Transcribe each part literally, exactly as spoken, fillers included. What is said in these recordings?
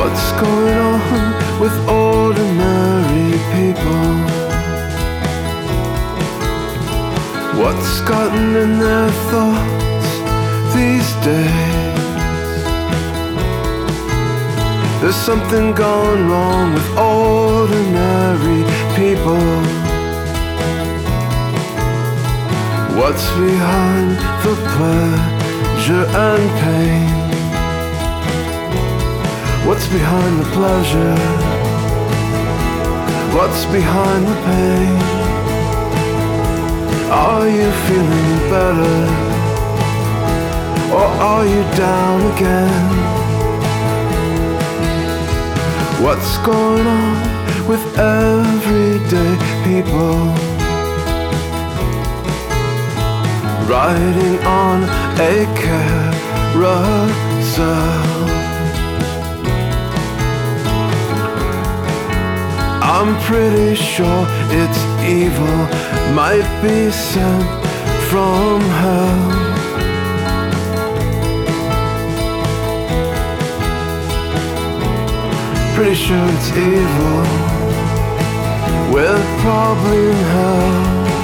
What's going on with ordinary people? What's gotten in their thoughts these days? There's something gone wrong with ordinary people. What's behind the pleasure and pain? What's behind the pleasure? What's behind the pain? Are you feeling better? Or are you down again? What's going on with everyday people? Riding on a carousel. I'm pretty sure it's evil, might be sent from hell. Pretty sure it's evil, we're probably in hell.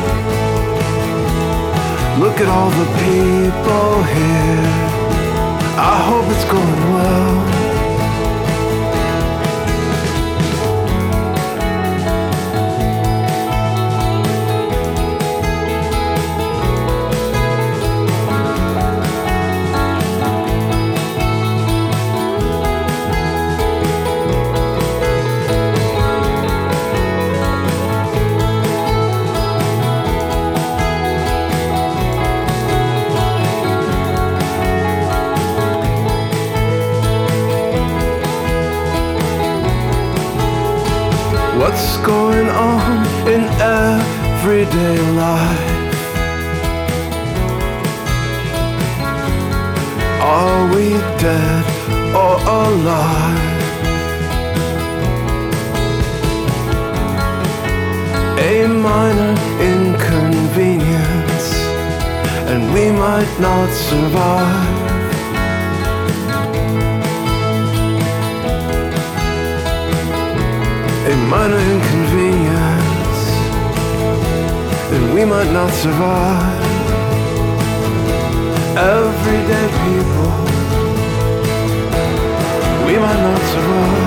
Look at all the people here, I hope it's going well. What's going on in everyday life? Are we dead or alive? A minor inconvenience, and we might not survive. A minor inconvenience, and we might not survive. Everyday people, we might not survive.